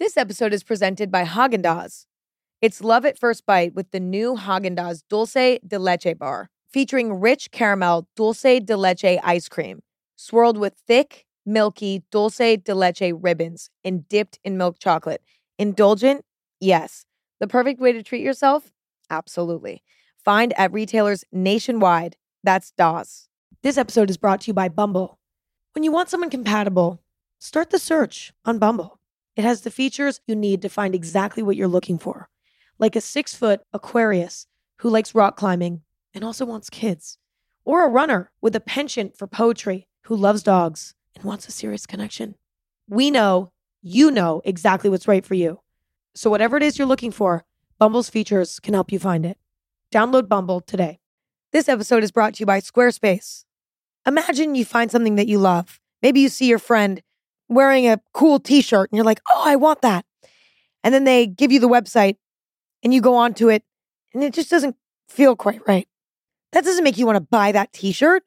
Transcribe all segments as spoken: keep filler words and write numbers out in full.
This episode is presented by Häagen-Dazs. It's love at first bite with the new Häagen-Dazs Dulce de Leche bar, featuring rich caramel dulce de leche ice cream, swirled with thick, milky dulce de leche ribbons and dipped in milk chocolate. Indulgent? Yes. The perfect way to treat yourself? Absolutely. Find at retailers nationwide. That's Dazs. This episode is brought to you by Bumble. When you want someone compatible, start the search on Bumble. It has the features you need to find exactly what you're looking for, like a six-foot Aquarius who likes rock climbing and also wants kids, or a runner with a penchant for poetry who loves dogs and wants a serious connection. We know you know exactly what's right for you. So whatever it is you're looking for, Bumble's features can help you find it. Download Bumble today. This episode is brought to you by Squarespace. Imagine you find something that you love. Maybe you see your friend wearing a cool t-shirt and you're like, oh, I want that. And then they give you the website and you go onto it and it just doesn't feel quite right. That doesn't make you want to buy that t-shirt.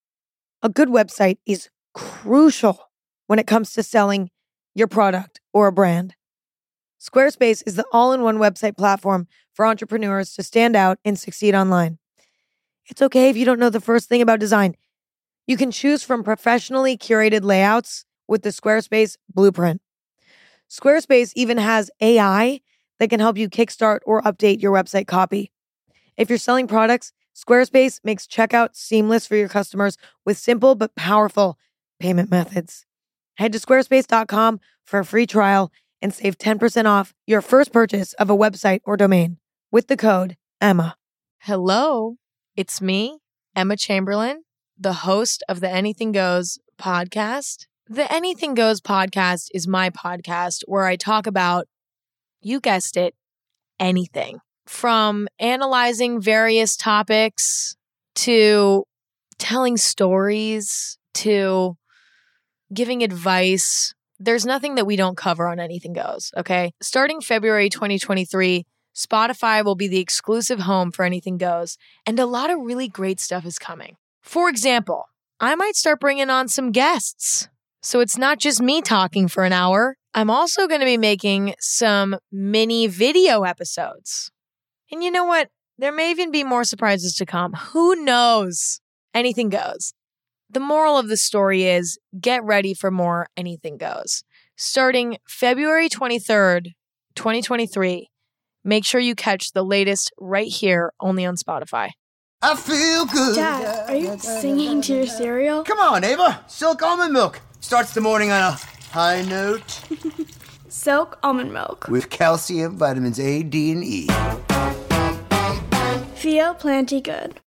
A good website is crucial when it comes to selling your product or a brand. Squarespace is the all-in-one website platform for entrepreneurs to stand out and succeed online. It's okay if you don't know the first thing about design. You can choose from professionally curated layouts with the Squarespace Blueprint. Squarespace even has A I that can help you kickstart or update your website copy. If you're selling products, Squarespace makes checkout seamless for your customers with simple but powerful payment methods. Head to squarespace dot com for a free trial and save ten percent off your first purchase of a website or domain with the code Emma. Hello, it's me, Emma Chamberlain, the host of the Anything Goes podcast. The Anything Goes podcast is my podcast where I talk about, you guessed it, anything. From analyzing various topics to telling stories to giving advice. There's nothing that we don't cover on Anything Goes, okay? Starting February twenty twenty-three, Spotify will be the exclusive home for Anything Goes, and a lot of really great stuff is coming. For example, I might start bringing on some guests. So it's not just me talking for an hour. I'm also going to be making some mini video episodes. And you know what? There may even be more surprises to come. Who knows? Anything goes. The moral of the story is get ready for more Anything Goes. Starting February twenty-third, twenty twenty-three, make sure you catch the latest right here, only on Spotify. I feel good. Dad, are you singing to your cereal? Come on, Ava. Silk almond milk. Starts the morning on a high note. Silk almond milk. With calcium, vitamins A, D, and E. Feel plenty good.